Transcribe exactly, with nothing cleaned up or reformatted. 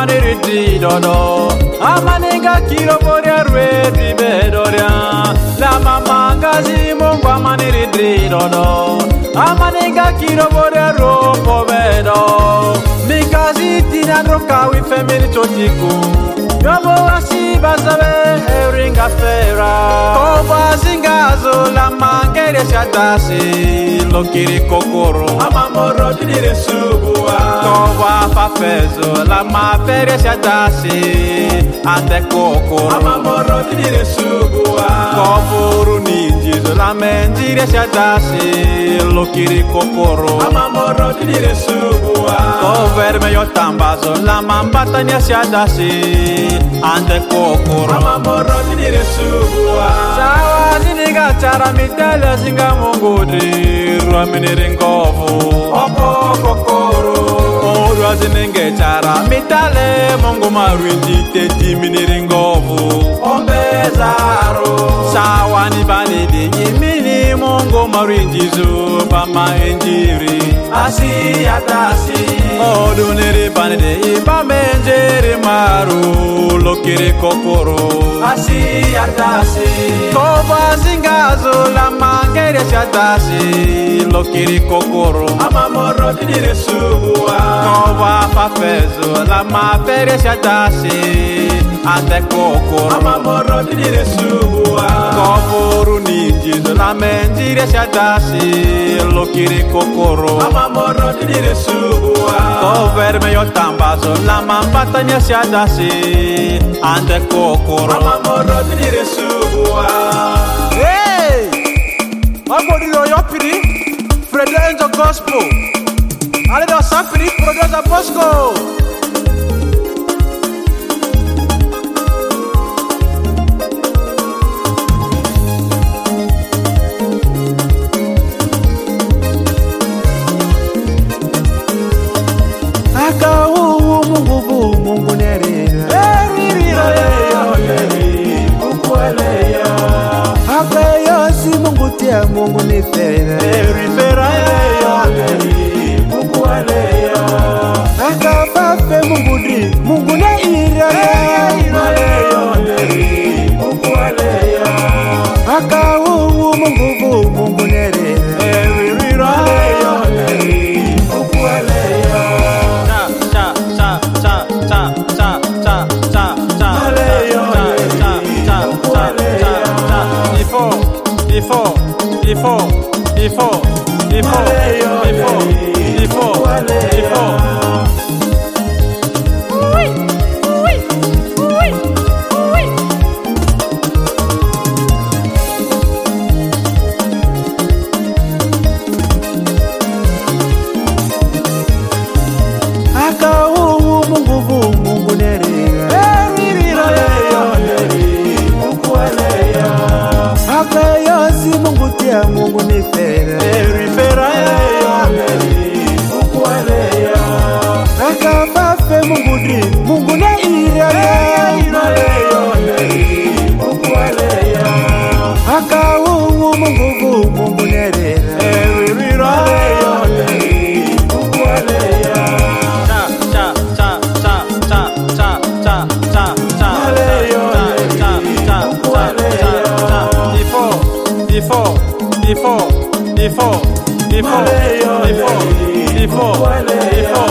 maniri di dodo amaninga kiro boria rwedi bedoria la mama ngazi mongwa maniri di dodo amaninga kiro boria ropo bedo mikazi tina droka wi femini totiku yobo asi bazabe eringa fera koba zingazo la mangere siadasi lokiri kokoro amamoro dinire subua koba fafezo la mafere siadasi ande kokoro amamoro dinire subua koburu ninjizo la menjire siadasi lokiri kokoro amamoro dinire subua koverme yotambazo la mambata nya siadasi ande kokoro amamoro dinire subua sawa ziniga chara mitele zinga mungudi ruamini ngovu opo kokoro orwa zininge chara mitele mungu marwinji teti miniri ngovu ombezaro sawa ni balidi imini mungu marwinji zuba maenjiri asi atasi oduniri banide ibame njeri maru lokiri kokoro asi atasi koba zingazo la mangere siatasi lokiri kokoro amamoro dinire subua koba fafezo la mafere siatasi ande kokoro amamoro dinire subua koburu ninjizo la menjire siatasi lokiri kokoro amamoro dinire subua koverme yotambazo la mambata nya siatasi ande kokoro amamoro dinire subua. Hey! Agoriro yopiri Fredo Enzo Gospel Alido sapiri Producer Bosco Aka uu mungu bu mungu nerira Eririra leyo leri ukweleya Aka yosi mungu tia mungu nifera Erifera leyo leri ukweleya Aka fafe mungu di mungu neira Erira leyo leri ukweleya Aka uu mungu bu mungu nerira Eririra leyo leri ukweleya Il faut, il faut, il faut, il faut, il faut, il faut, il faut, il faut. Oui, oui, oui, oui. Aka uu mungu bu mungu nerira. Eririra leyo leri ukweleya. Aka yosi mungu tia mungu nifera Erifera leyo leri ukweleya Aka fafe mungu di mungu neira Erira leyo leri ukweleya Aka uu mungu bu mungu nerira Erira leyo leri ukweleya Cha cha cha cha cha cha cha cha cha leyo leri ukweleya Il faut, il faut, il faut, il faut, il faut, il faut, il faut, il faut.